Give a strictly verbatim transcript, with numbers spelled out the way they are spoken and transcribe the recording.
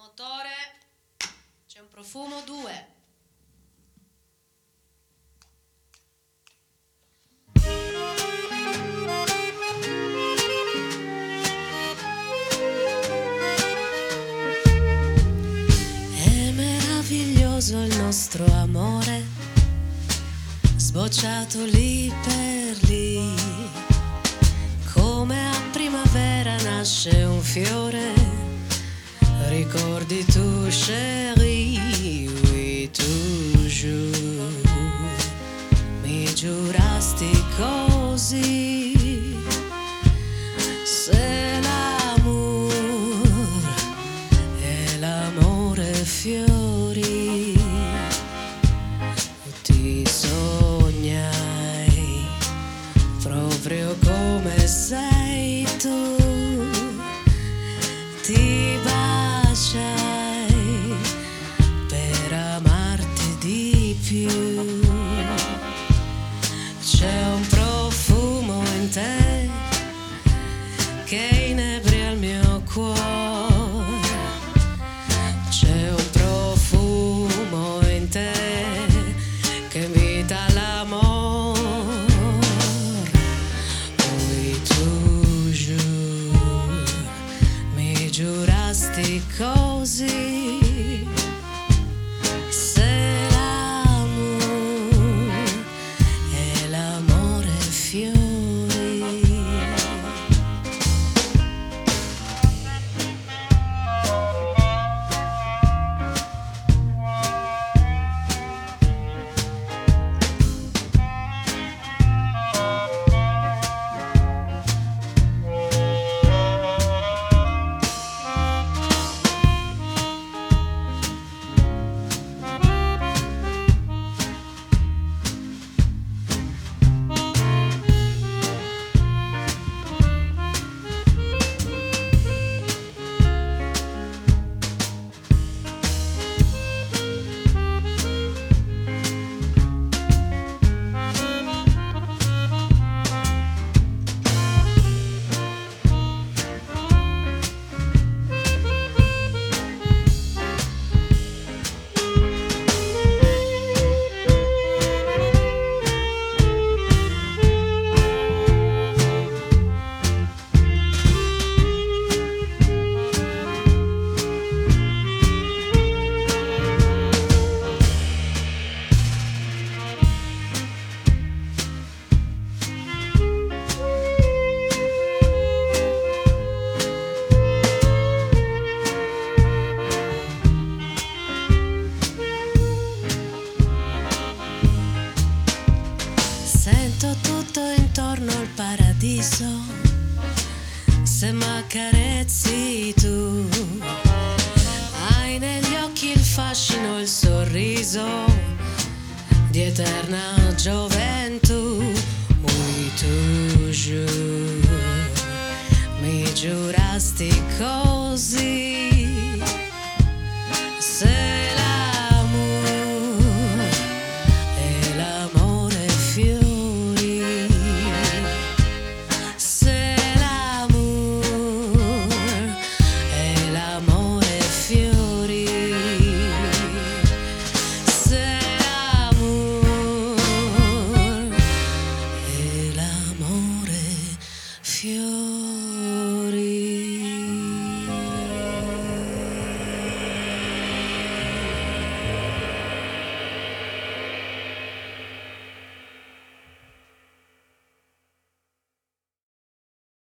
Motore, c'è un profumo, due. È meraviglioso il nostro amore, sbocciato lì per lì, come a primavera nasce un fiore. Ricordi tu, chérie, oui, toujours. Mi giurasti così. Se l'amore è l'amore fiori, ti sognai proprio come sei tu. Ti baciai per amarti di più. C'è un profumo in te che inebria il mio cuore. C'è un profumo in te che invita all'amore. Oui, toujours. Mi giurasti così. Se l'amore è l'amore fiori. Sento tutto intorno al paradiso, se m'accarezzi tu. Hai negli occhi il fascino, il sorriso di eterna gioventù. Oui, toujours. Mi giurasti così.